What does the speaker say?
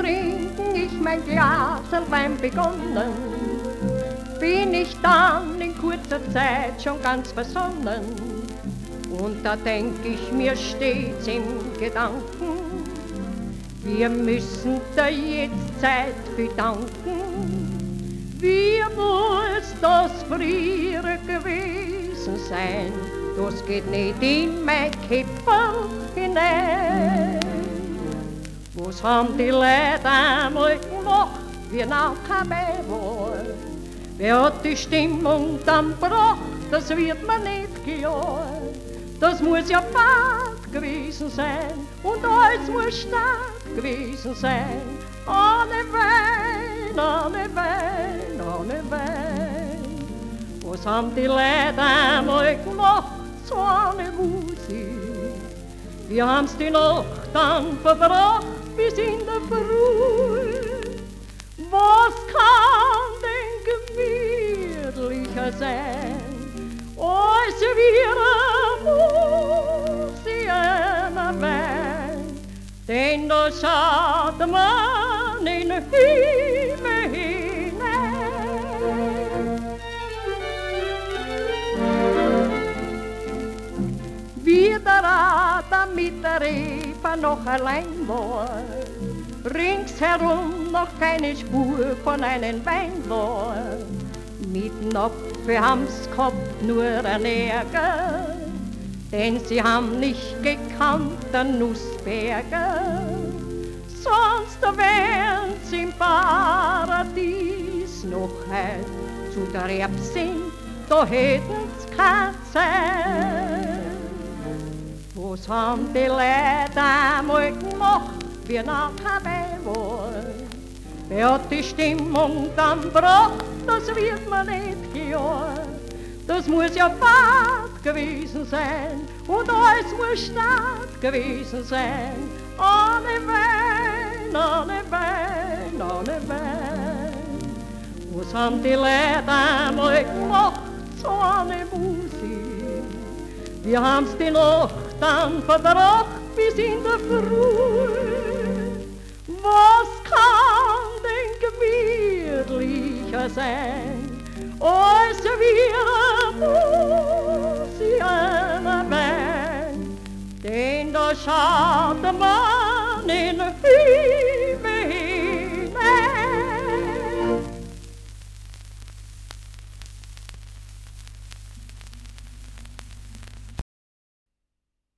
trinken ich mein Glas Wein begonnen, bin ich dann in kurzer Zeit schon ganz versonnen. Und da denk ich mir stets im Gedanken, wir müssen der Jetztzeit bedanken. Wie muss das früher gewesen sein? Das geht nicht in mein Käpperl hinein. Was haben die Leute einmal gemacht, wie noch dabei war? Wer hat die Stimmung dann gebracht, das wird man nicht gejagt. Das muss ja Fahrt gewesen sein und alles muss stark gewesen sein. Ohne Wein, ohne Wein, ohne Wein. Was haben die Leute einmal gemacht, so eine Musik? Wir haben's die Nacht dann verbracht bis in der Früh. Was kann denn gemütlicher sein, als wir Musik Wein? Denn da schaut man in den Himmel hinein. Wie der Adler mit der Eva noch allein war, ringsherum noch keine Spur von einem Wein war. Mit Apfel haben's gehabt nur ein Ärger, denn sie haben nicht gekannt den Nussberger. Sonst wären sie im Paradies noch heut. Zu der Erbsinn, da hätten's keine Zeit. Was haben die Leute einmal gemacht, wie noch dabei war? Wer hat die Stimmung dann gebracht, das wird man nicht gejagt. Das muss ja Fahrt gewesen sein und alles muss stark gewesen sein. Ohne Wein, ohne Wein, ohne Wein. Was haben die Leute einmal gemacht, so eine Musik? Wir haben's die Nacht dann verbracht bis in der Früh. Was kann denn gemütlicher sein, als wir Musik Wein? Denn da schaut man